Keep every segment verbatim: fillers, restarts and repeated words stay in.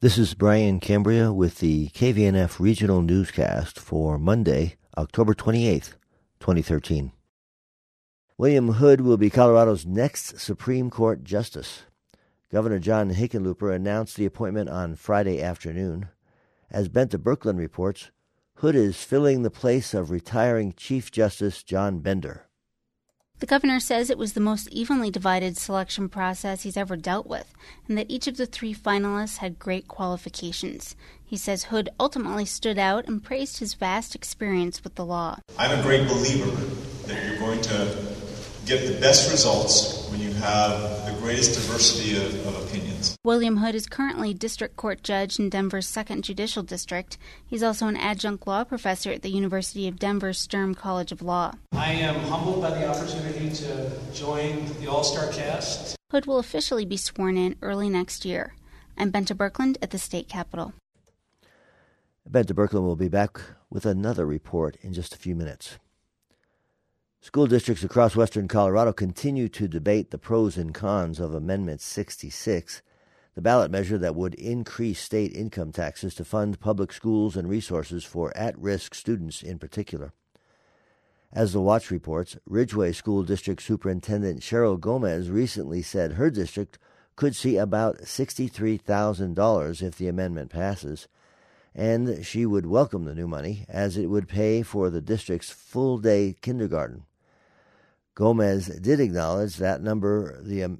This is Brian Cambria with the K V N F Regional Newscast for Monday, October twenty-eighth, twenty thirteen. William Hood will be Colorado's next Supreme Court Justice. Governor John Hickenlooper announced the appointment on Friday afternoon. As Benta Birkeland reports, Hood is filling the place of retiring Chief Justice John Bender. The governor says it was the most evenly divided selection process he's ever dealt with, and that each of the three finalists had great qualifications. He says Hood ultimately stood out and praised his vast experience with the law. I'm a great believer that you're going to get the best results when you have the greatest diversity of, of opinions. William Hood is currently district court judge in Denver's second Judicial District. He's also an adjunct law professor at the University of Denver Sturm College of Law. I am humbled by the opportunity to join the All-Star cast. Hood will officially be sworn in early next year. I'm Benta Birkeland at the state capitol. Benta Birkeland will be back with another report in just a few minutes. School districts across western Colorado continue to debate the pros and cons of Amendment sixty-six, the ballot measure that would increase state income taxes to fund public schools and resources for at-risk students in particular. As The Watch reports, Ridgway School District Superintendent Cheryl Gomez recently said her district could see about sixty-three thousand dollars if the amendment passes, and she would welcome the new money as it would pay for the district's full-day kindergarten. Gomez did acknowledge that number the um,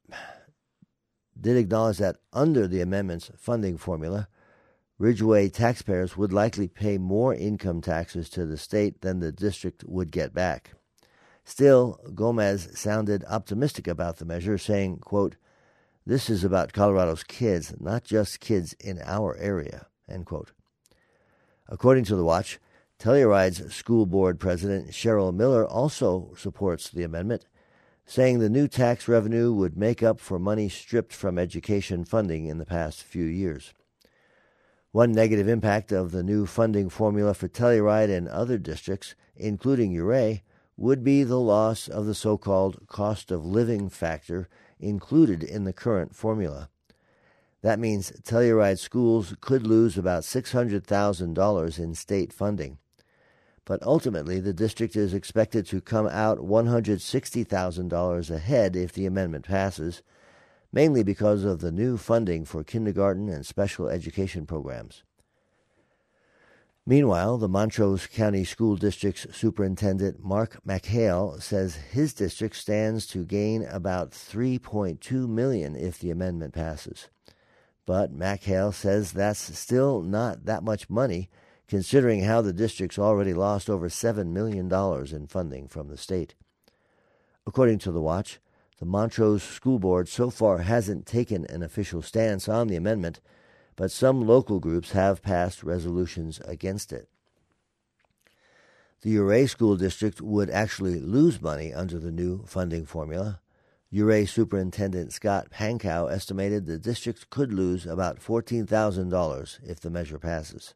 did acknowledge that under the amendment's funding formula, Ridgway taxpayers would likely pay more income taxes to the state than the district would get back. Still, Gomez sounded optimistic about the measure, saying, quote, "This is about Colorado's kids, not just kids in our area," end quote. According to The Watch, Telluride's school board president Cheryl Miller also supports the amendment, saying the new tax revenue would make up for money stripped from education funding in the past few years. One negative impact of the new funding formula for Telluride and other districts, including Ouray, would be the loss of the so-called cost of living factor included in the current formula. That means Telluride schools could lose about six hundred thousand dollars in state funding. But ultimately, the district is expected to come out one hundred sixty thousand dollars ahead if the amendment passes, mainly because of the new funding for kindergarten and special education programs. Meanwhile, the Montrose County School District's superintendent, Mark McHale, says his district stands to gain about three point two million dollars if the amendment passes. But McHale says that's still not that much money, considering how the district's already lost over seven million dollars in funding from the state. According to The Watch, the Montrose School Board so far hasn't taken an official stance on the amendment, but some local groups have passed resolutions against it. The Ouray School District would actually lose money under the new funding formula. Ouray Superintendent Scott Pankow estimated the district could lose about fourteen thousand dollars if the measure passes.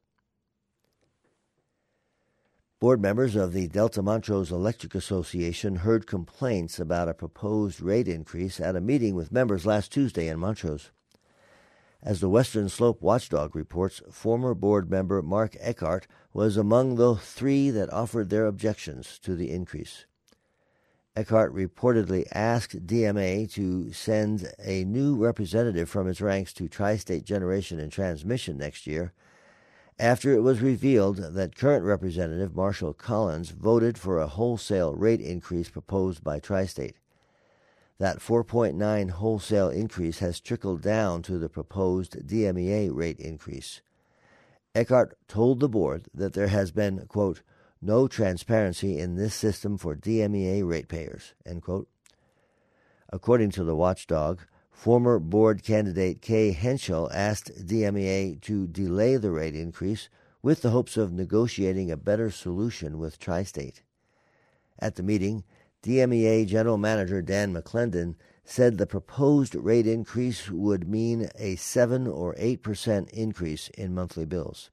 Board members of the Delta Montrose Electric Association heard complaints about a proposed rate increase at a meeting with members last Tuesday in Montrose. As the Western Slope Watchdog reports, former board member Mark Eckhart was among the three that offered their objections to the increase. Eckhart reportedly asked D M A to send a new representative from its ranks to Tri-State Generation and Transmission next year, after it was revealed that current Representative Marshall Collins voted for a wholesale rate increase proposed by Tri-State. That four point nine wholesale increase has trickled down to the proposed D M E A rate increase. Eckhart told the board that there has been, quote, "no transparency in this system for D M E A ratepayers," end quote. According to the Watchdog, former board candidate Kay Henschel asked D M E A to delay the rate increase with the hopes of negotiating a better solution with Tri-State. At the meeting, D M E A General Manager Dan McClendon said the proposed rate increase would mean a seven or eight percent increase in monthly bills.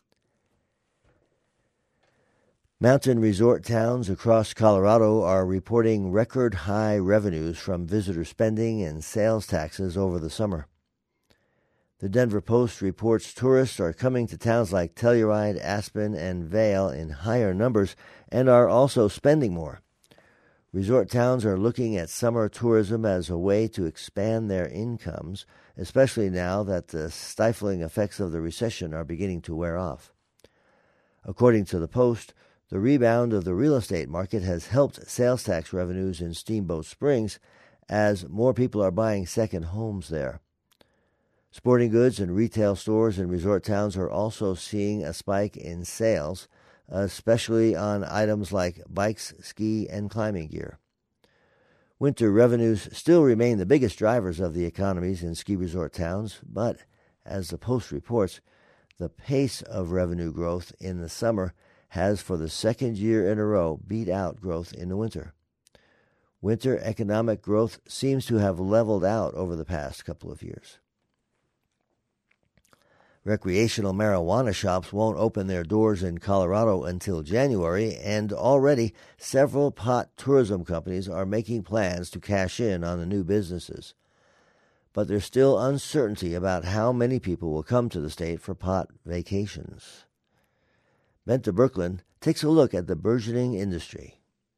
Mountain resort towns across Colorado are reporting record-high revenues from visitor spending and sales taxes over the summer. The Denver Post reports tourists are coming to towns like Telluride, Aspen, and Vail in higher numbers and are also spending more. Resort towns are looking at summer tourism as a way to expand their incomes, especially now that the stifling effects of the recession are beginning to wear off. According to the Post, the rebound of the real estate market has helped sales tax revenues in Steamboat Springs as more people are buying second homes there. Sporting goods and retail stores in resort towns are also seeing a spike in sales, especially on items like bikes, ski, and climbing gear. Winter revenues still remain the biggest drivers of the economies in ski resort towns, but, as the Post reports, the pace of revenue growth in the summer has for the second year in a row beat out growth in the winter. Winter economic growth seems to have leveled out over the past couple of years. Recreational marijuana shops won't open their doors in Colorado until January, and already several pot tourism companies are making plans to cash in on the new businesses. But there's still uncertainty about how many people will come to the state for pot vacations. Benta Berkland takes a look at the burgeoning industry.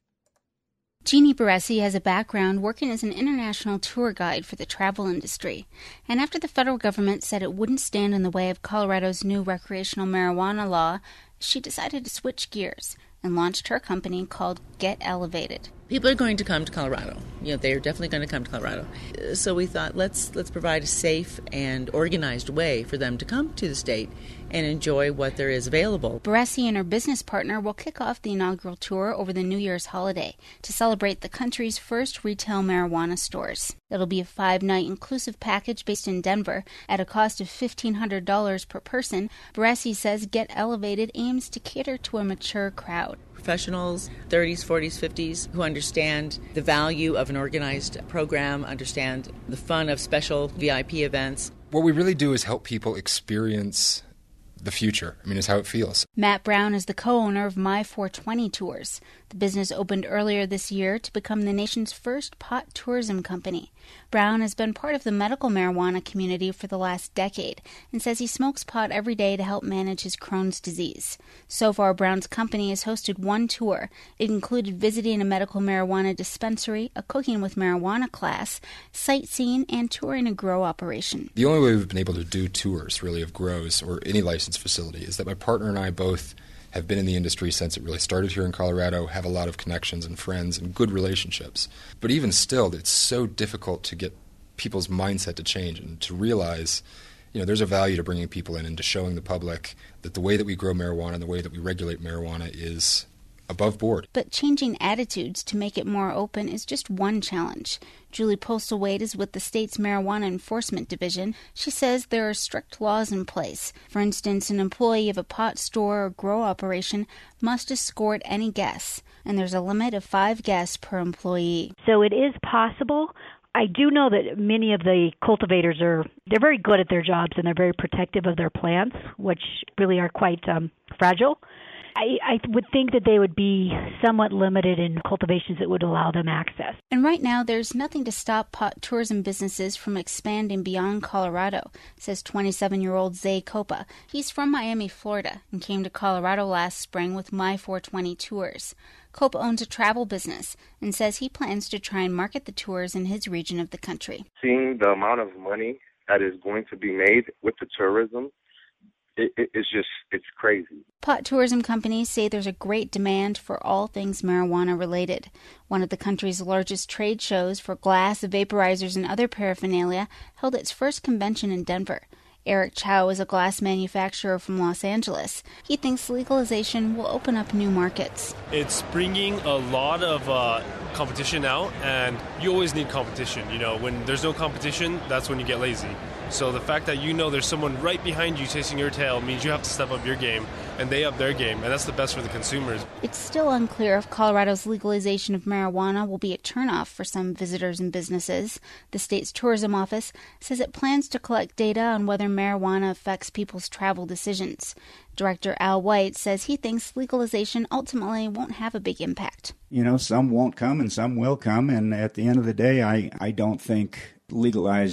Jeannie Baresi has a background working as an international tour guide for the travel industry. And after the federal government said it wouldn't stand in the way of Colorado's new recreational marijuana law, she decided to switch gears and launched her company called Get Elevated. People are going to come to Colorado. You know, they're definitely going to come to Colorado. So we thought, let's let's provide a safe and organized way for them to come to the state and enjoy what there is available. Baresi and her business partner will kick off the inaugural tour over the New Year's holiday to celebrate the country's first retail marijuana stores. It'll be a five-night inclusive package based in Denver at a cost of fifteen hundred dollars per person. Baresi says Get Elevated aims to cater to a mature crowd. Professionals, thirties, forties, fifties, who understand the value of an organized program, understand the fun of special V I P events. What we really do is help people experience the future. I mean, it's how it feels. Matt Brown is the co-owner of My four twenty Tours. The business opened earlier this year to become the nation's first pot tourism company. Brown has been part of the medical marijuana community for the last decade and says he smokes pot every day to help manage his Crohn's disease. So far, Brown's company has hosted one tour. It included visiting a medical marijuana dispensary, a cooking with marijuana class, sightseeing, and touring a grow operation. The only way we've been able to do tours, really, of grows or any licensed facility is that my partner and I both have been in the industry since it really started here in Colorado, have a lot of connections and friends and good relationships. But even still, it's so difficult to get people's mindset to change and to realize, you know, there's a value to bringing people in and to showing the public that the way that we grow marijuana and the way that we regulate marijuana is above board. But changing attitudes to make it more open is just one challenge. Julie Postlethwaite is with the state's Marijuana Enforcement Division. She says there are strict laws in place. For instance, an employee of a pot store or grow operation must escort any guests, and there's a limit of five guests per employee. So it is possible. I do know that many of the cultivators are, they're very good at their jobs and they're very protective of their plants, which really are quite um, fragile. I, I would think that they would be somewhat limited in cultivations that would allow them access. And right now, there's nothing to stop pot tourism businesses from expanding beyond Colorado, says twenty-seven-year-old Zay Copa. He's from Miami, Florida, and came to Colorado last spring with My four twenty Tours. Copa owns a travel business and says he plans to try and market the tours in his region of the country. Seeing the amount of money that is going to be made with the tourism, It, it, it's just, it's crazy. Pot tourism companies say there's a great demand for all things marijuana related. One of the country's largest trade shows for glass, vaporizers, and other paraphernalia held its first convention in Denver. Eric Chow is a glass manufacturer from Los Angeles. He thinks legalization will open up new markets. It's bringing a lot of uh, competition out, and you always need competition. You know, when there's no competition, that's when you get lazy. So the fact that you know there's someone right behind you chasing your tail means you have to step up your game, and they up their game, and that's the best for the consumers. It's still unclear if Colorado's legalization of marijuana will be a turnoff for some visitors and businesses. The state's tourism office says it plans to collect data on whether marijuana affects people's travel decisions. Director Al White says he thinks legalization ultimately won't have a big impact. You know, some won't come and some will come, and at the end of the day, I, I don't think legalized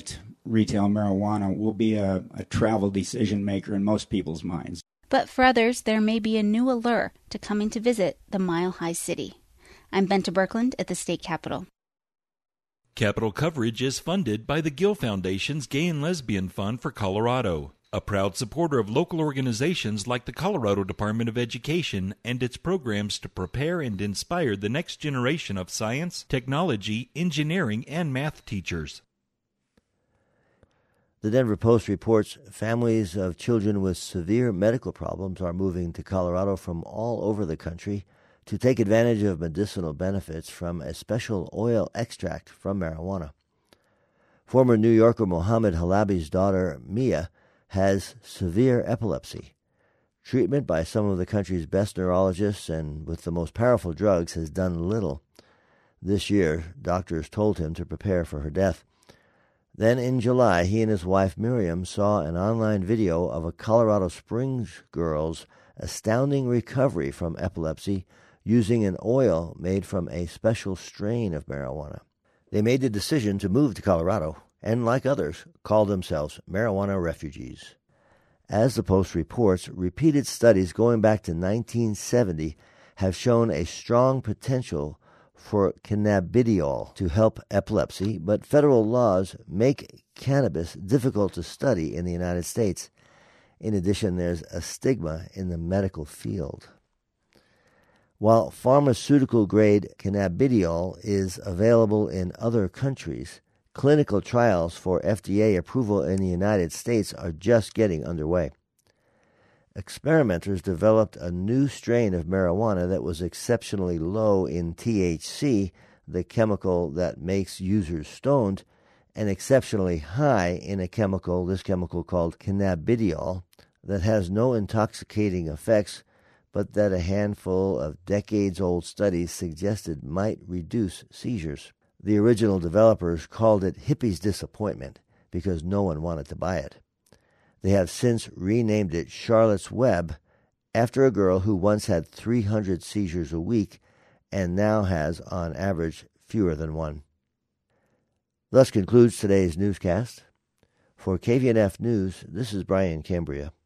retail marijuana will be a, a travel decision maker in most people's minds. But for others, there may be a new allure to coming to visit the Mile High City. I'm Benta Birkeland at the state capitol. Capitol coverage is funded by the Gill Foundation's Gay and Lesbian Fund for Colorado, a proud supporter of local organizations like the Colorado Department of Education and its programs to prepare and inspire the next generation of science, technology, engineering, and math teachers. The Denver Post reports families of children with severe medical problems are moving to Colorado from all over the country to take advantage of medicinal benefits from a special oil extract from marijuana. Former New Yorker Mohammed Halabi's daughter, Mia, has severe epilepsy. Treatment by some of the country's best neurologists and with the most powerful drugs has done little. This year, doctors told him to prepare for her death. Then in July, he and his wife Miriam saw an online video of a Colorado Springs girl's astounding recovery from epilepsy using an oil made from a special strain of marijuana. They made the decision to move to Colorado and, like others, call themselves marijuana refugees. As the Post reports, repeated studies going back to nineteen seventy have shown a strong potential for cannabidiol to help epilepsy, but federal laws make cannabis difficult to study in the United States. In addition, there's a stigma in the medical field. While pharmaceutical-grade cannabidiol is available in other countries, clinical trials for F D A approval in the United States are just getting underway. Experimenters developed a new strain of marijuana that was exceptionally low in T H C, the chemical that makes users stoned, and exceptionally high in a chemical, this chemical called cannabidiol, that has no intoxicating effects, but that a handful of decades-old studies suggested might reduce seizures. The original developers called it hippie's disappointment because no one wanted to buy it. They have since renamed it Charlotte's Web after a girl who once had three hundred seizures a week and now has, on average, fewer than one. Thus concludes today's newscast. For K V N F News, this is Brian Cambria.